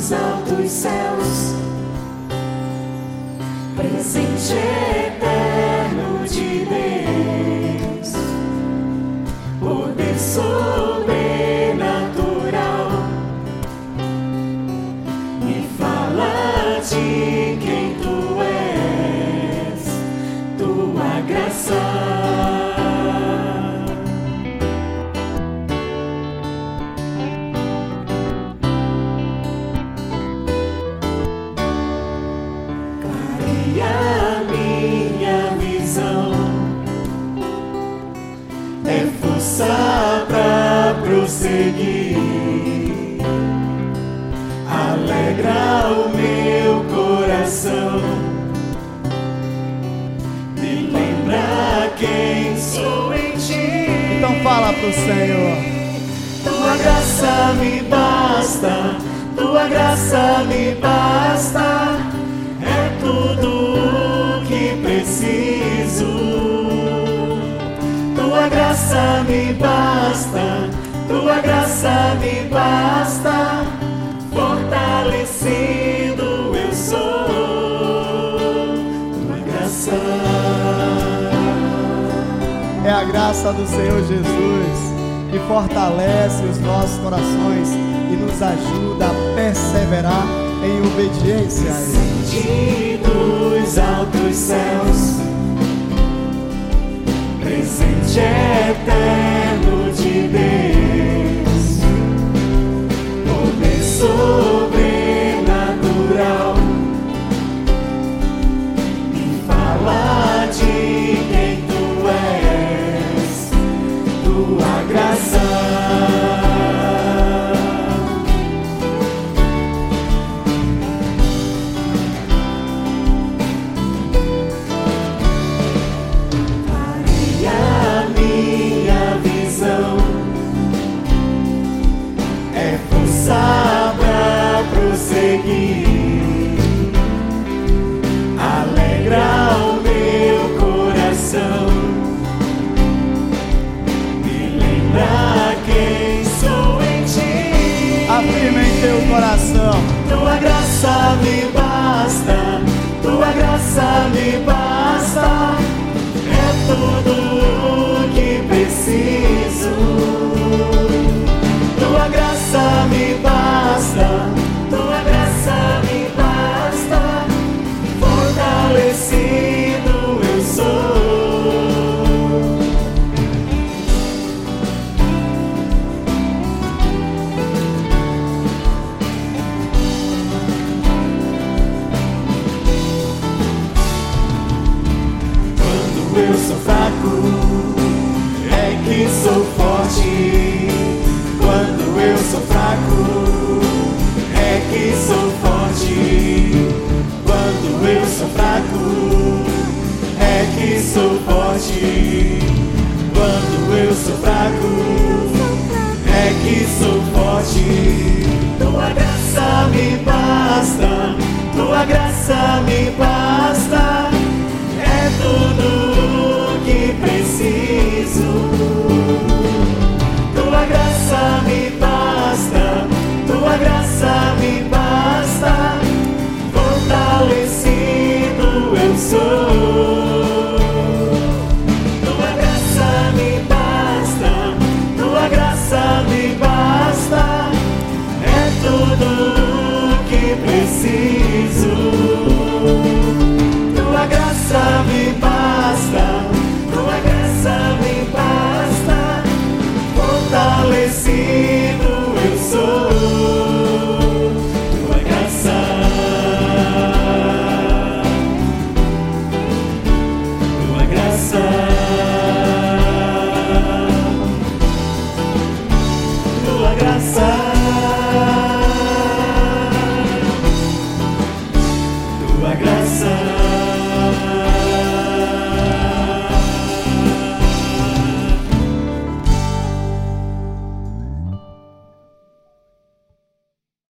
dos altos céus, presente eterno de Deus, poder sobrenatural, me fala de quem tu és, tua graça. É força pra prosseguir, alegra o meu coração, me lembra quem sou em ti. Então fala pro Senhor. Tua graça me basta, tua graça me basta, é tudo o que preciso. Tua graça me basta, tua graça me basta, fortalecido eu sou. Tua graça É a graça do Senhor Jesus que fortalece os nossos corações e nos ajuda a perseverar em obediência a Ele. descende dos altos céus, presente eterno de Deus, poder sobrenatural, me fala de quem tu és, tua graça. Pra prosseguir, alegra o meu coração, me lembra quem sou em ti. Afirma em teu coração. Tua graça me basta.